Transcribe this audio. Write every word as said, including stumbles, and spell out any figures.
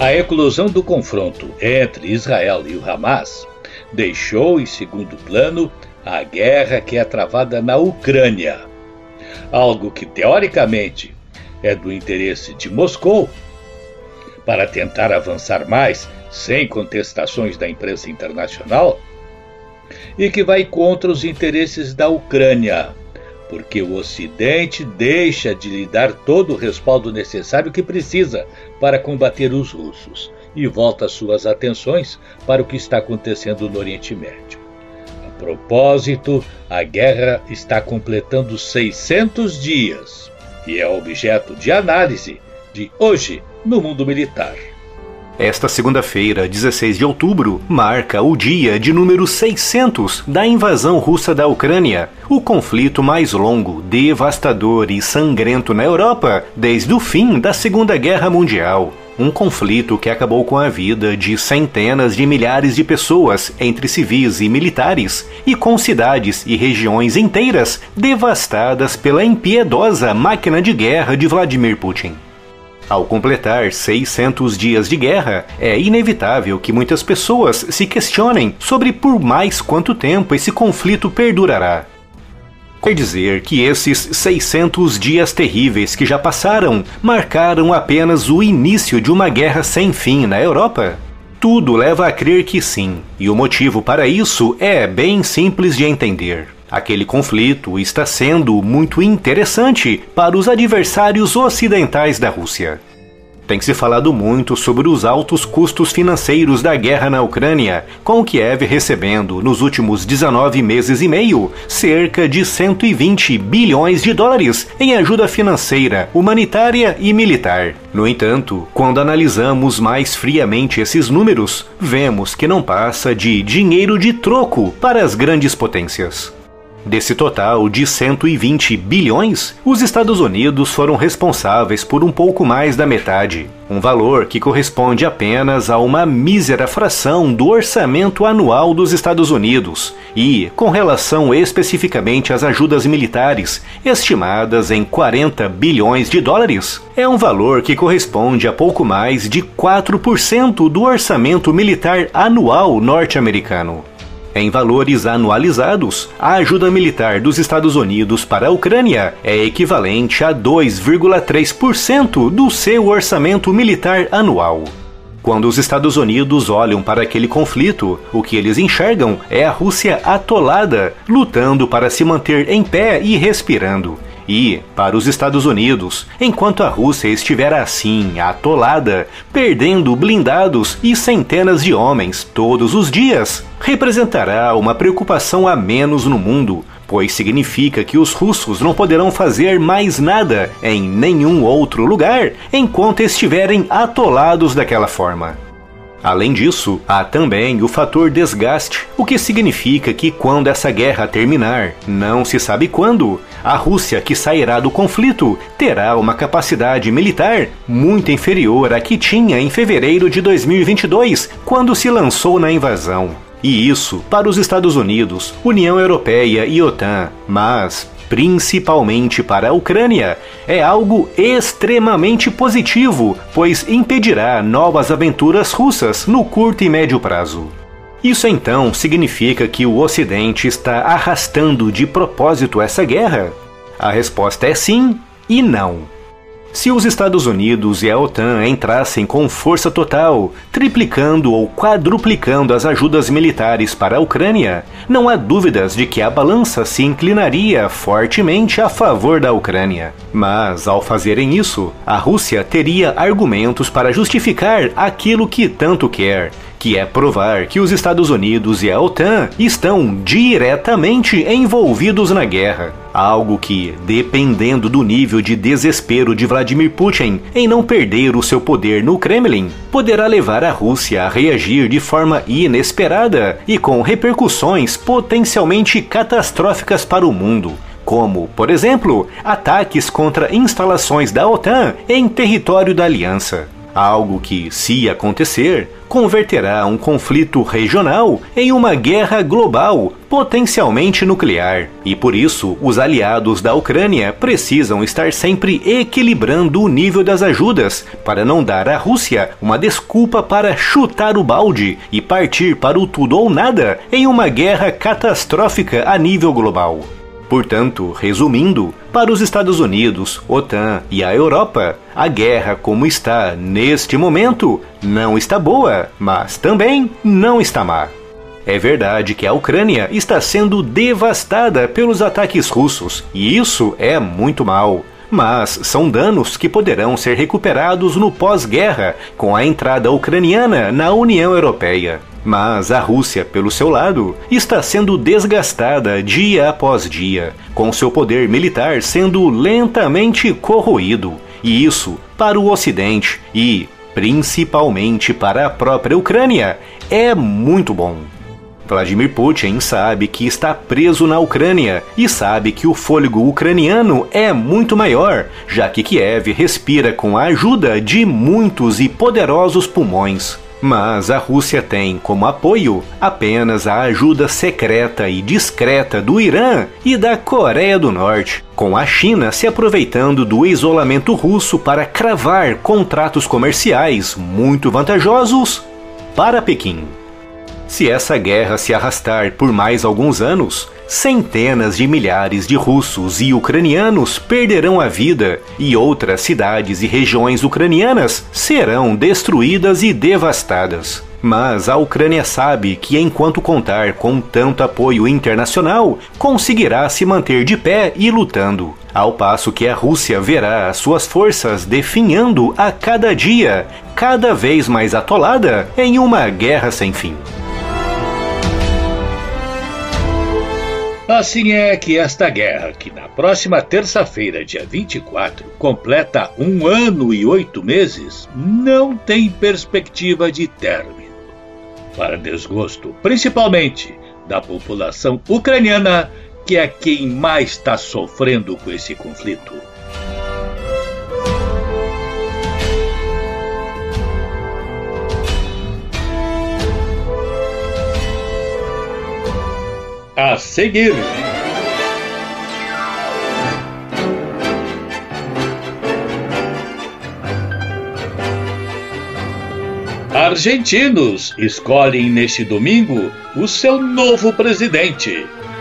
A eclosão do confronto entre Israel e o Hamas deixou em segundo plano a guerra que é travada na Ucrânia, algo que teoricamente é do interesse de Moscou para tentar avançar mais sem contestações da imprensa internacional e que vai contra os interesses da Ucrânia, porque o Ocidente deixa de lhe dar todo o respaldo necessário que precisa para combater os russos e volta suas atenções para o que está acontecendo no Oriente Médio. A propósito, a guerra está completando seiscentos dias e é objeto de análise de Hoje no Mundo Militar. Esta segunda-feira, dezesseis de outubro, marca o dia de número seiscentos da invasão russa da Ucrânia, o conflito mais longo, devastador e sangrento na Europa desde o fim da Segunda Guerra Mundial. Um conflito que acabou com a vida de centenas de milhares de pessoas, entre civis e militares, e com cidades e regiões inteiras devastadas pela impiedosa máquina de guerra de Vladimir Putin. Ao completar seiscentos dias de guerra, é inevitável que muitas pessoas se questionem sobre por mais quanto tempo esse conflito perdurará. Quer dizer que esses seiscentos dias terríveis que já passaram marcaram apenas o início de uma guerra sem fim na Europa? Tudo leva a crer que sim, e o motivo para isso é bem simples de entender. Aquele conflito está sendo muito interessante para os adversários ocidentais da Rússia. Tem se falado muito sobre os altos custos financeiros da guerra na Ucrânia, com Kiev recebendo, nos últimos dezenove meses e meio, cerca de cento e vinte bilhões de dólares em ajuda financeira, humanitária e militar. No entanto, quando analisamos mais friamente esses números, vemos que não passa de dinheiro de troco para as grandes potências. Desse total de cento e vinte bilhões, os Estados Unidos foram responsáveis por um pouco mais da metade, um valor que corresponde apenas a uma mísera fração do orçamento anual dos Estados Unidos e, com relação especificamente às ajudas militares, estimadas em quarenta bilhões de dólares, é um valor que corresponde a pouco mais de quatro por cento do orçamento militar anual norte-americano. Em valores anualizados, a ajuda militar dos Estados Unidos para a Ucrânia é equivalente a dois vírgula três por cento do seu orçamento militar anual. Quando os Estados Unidos olham para aquele conflito, o que eles enxergam é a Rússia atolada, lutando para se manter em pé e respirando. E, para os Estados Unidos, enquanto a Rússia estiver assim, atolada, perdendo blindados e centenas de homens todos os dias, representará uma preocupação a menos no mundo, pois significa que os russos não poderão fazer mais nada em nenhum outro lugar enquanto estiverem atolados daquela forma. Além disso, há também o fator desgaste, o que significa que quando essa guerra terminar, não se sabe quando, a Rússia que sairá do conflito terá uma capacidade militar muito inferior à que tinha em fevereiro de dois mil e vinte e dois, quando se lançou na invasão. E isso para os Estados Unidos, União Europeia e OTAN, mas principalmente para a Ucrânia, é algo extremamente positivo, pois impedirá novas aventuras russas no curto e médio prazo. Isso então significa que o Ocidente está arrastando de propósito essa guerra? A resposta é sim e não. Se os Estados Unidos e a OTAN entrassem com força total, triplicando ou quadruplicando as ajudas militares para a Ucrânia, não há dúvidas de que a balança se inclinaria fortemente a favor da Ucrânia. Mas, ao fazerem isso, a Rússia teria argumentos para justificar aquilo que tanto quer, que é provar que os Estados Unidos e a OTAN estão diretamente envolvidos na guerra. Algo que, dependendo do nível de desespero de Vladimir Putin em não perder o seu poder no Kremlin, poderá levar a Rússia a reagir de forma inesperada e com repercussões potencialmente catastróficas para o mundo, como, por exemplo, ataques contra instalações da OTAN em território da aliança. Algo que, se acontecer, converterá um conflito regional em uma guerra global, potencialmente nuclear. E por isso, os aliados da Ucrânia precisam estar sempre equilibrando o nível das ajudas, para não dar à Rússia uma desculpa para chutar o balde e partir para o tudo ou nada em uma guerra catastrófica a nível global. Portanto, resumindo, para os Estados Unidos, OTAN e a Europa, a guerra como está neste momento não está boa, mas também não está má. É verdade que a Ucrânia está sendo devastada pelos ataques russos, e isso é muito mal. Mas são danos que poderão ser recuperados no pós-guerra, com a entrada ucraniana na União Europeia. Mas a Rússia, pelo seu lado, está sendo desgastada dia após dia, com seu poder militar sendo lentamente corroído. E isso, para o Ocidente e, principalmente para a própria Ucrânia, é muito bom. Vladimir Putin sabe que está preso na Ucrânia e sabe que o fôlego ucraniano é muito maior, já que Kiev respira com a ajuda de muitos e poderosos pulmões. Mas a Rússia tem como apoio apenas a ajuda secreta e discreta do Irã e da Coreia do Norte, com a China se aproveitando do isolamento russo para cravar contratos comerciais muito vantajosos para Pequim. Se essa guerra se arrastar por mais alguns anos, centenas de milhares de russos e ucranianos perderão a vida e outras cidades e regiões ucranianas serão destruídas e devastadas. Mas a Ucrânia sabe que enquanto contar com tanto apoio internacional, conseguirá se manter de pé e lutando, ao passo que a Rússia verá as suas forças definhando a cada dia, cada vez mais atolada em uma guerra sem fim. Assim é que esta guerra, que na próxima terça-feira, dia vinte e quatro, completa um ano e oito meses, não tem perspectiva de término. Para desgosto, principalmente, da população ucraniana, que é quem mais está sofrendo com esse conflito. A seguir, argentinos escolhem neste domingo o seu novo presidente.